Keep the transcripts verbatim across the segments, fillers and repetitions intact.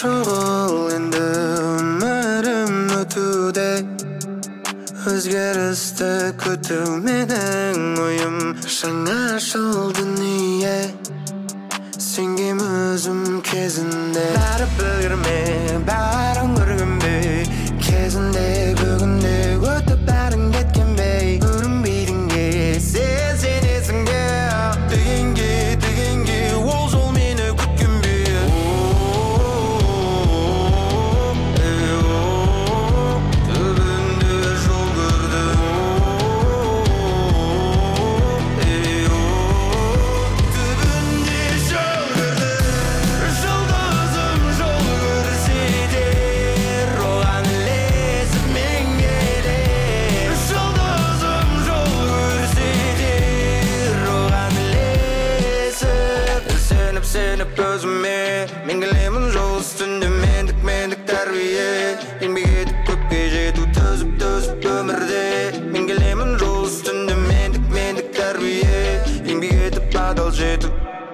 шұғыл енді өмірім өтуде, өзгерісті күту менің ойым. Жаңа жыл дүние сенгем өзім кезінде. Бәрі білгірме, бәрін көргенбе, кезінде бүгінде өтіп бәрін кеткенбе. Көрінбейдіңге сен сенесіңге, дегенге дегенге ол жол мені күткенбе. Түбінде жол көрдім, түбінде жол көрдім. Жұлдызым жол көрсе де оған ілесіп мен келем. Жұлдызым жол көрсе де оған ілесіп, сеніп сеніп өзіме мен келемін жол үстінде. Мендік мендік тәрбие, еңбек етіп көпке жету, төзіп төзіп өмірде. Мен келемін жол үстінде, мендік мендік тәрбие, еңбек етіп адал жету.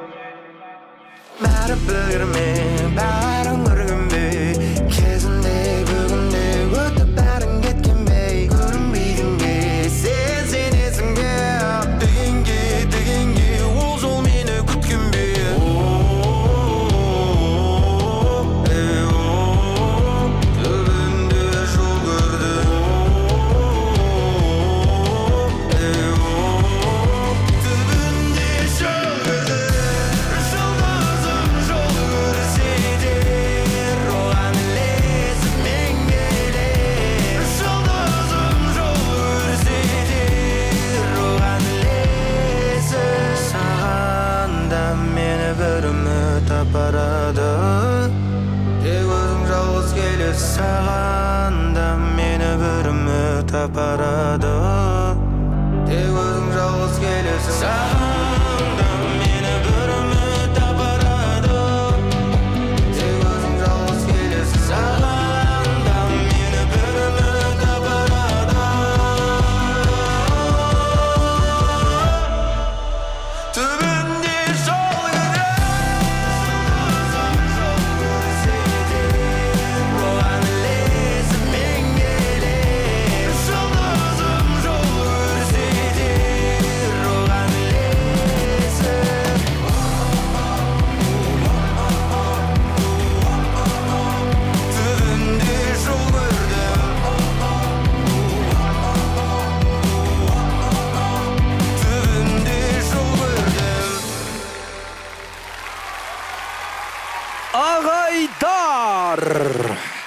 Бәрі білгірме, бәрін көргенбе, кезінде бүгінде өтіп бәрін кеткенбе. Көрінбейдіңге сен сенесіңге, дегенге дегенге ол жол мені күткенбе. Түбінде жол көрдім, түбінде жол көрдім. Жұлдызым жол көрсе де оған ілесіп мен келем. Жұлдызым жол көрсе де оған ілесіп, саған да мені бір үміт апарады. Тек өзің жалғыз келесің, саған да мені бір үміт апарады. Тек өзің жалғыз келесің, саған да мені бір үміт апарады. Тек өзің жалғыз келесің, саған да мені бір үміт апарады. Түбінде жол көрдім, оған ілесіп мен келем. Жұлдызым жол көрсе де оған ілесіп, түбінде жол көрдім, түбінде жол көрдім. Ағайдар!